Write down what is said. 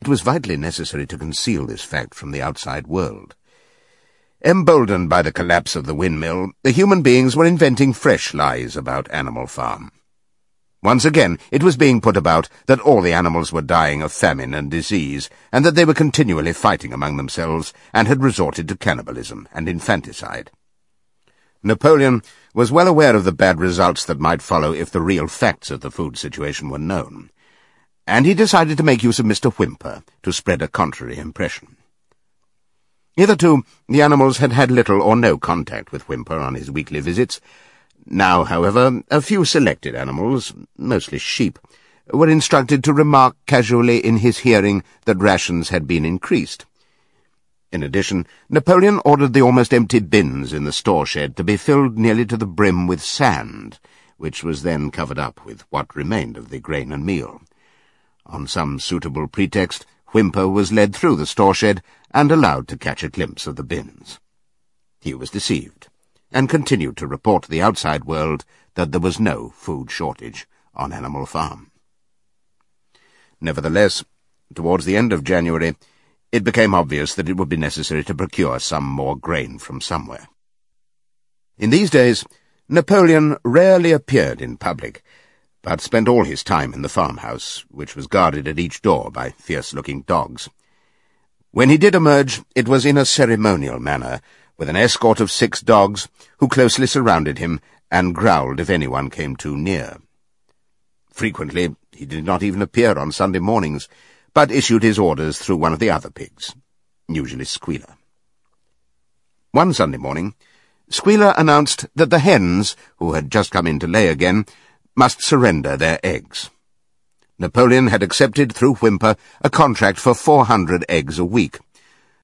it was vitally necessary to conceal this fact from the outside world. Emboldened by the collapse of the windmill, the human beings were inventing fresh lies about Animal Farm. Once again, it was being put about that all the animals were dying of famine and disease, and that they were continually fighting among themselves, and had resorted to cannibalism and infanticide. Napoleon was well aware of the bad results that might follow if the real facts of the food situation were known, and he decided to make use of Mr. Whymper to spread a contrary impression. Hitherto, the animals had had little or no contact with Whymper on his weekly visits. Now, however, a few selected animals, mostly sheep, were instructed to remark casually in his hearing that rations had been increased. In addition, Napoleon ordered the almost empty bins in the store shed to be filled nearly to the brim with sand, which was then covered up with what remained of the grain and meal. On some suitable pretext, Whymper was led through the store shed and allowed to catch a glimpse of the bins. He was deceived, and continued to report to the outside world that there was no food shortage on Animal Farm. Nevertheless, towards the end of January, it became obvious that it would be necessary to procure some more grain from somewhere. In these days, Napoleon rarely appeared in public, but spent all his time in the farmhouse, which was guarded at each door by fierce-looking dogs. When he did emerge, it was in a ceremonial manner, with an escort of 6 dogs, who closely surrounded him and growled if anyone came too near. Frequently, he did not even appear on Sunday mornings, but issued his orders through one of the other pigs, usually Squealer. One Sunday morning, Squealer announced that the hens, who had just come in to lay again, must surrender their eggs. Napoleon had accepted, through Whymper, a contract for 400 eggs a week,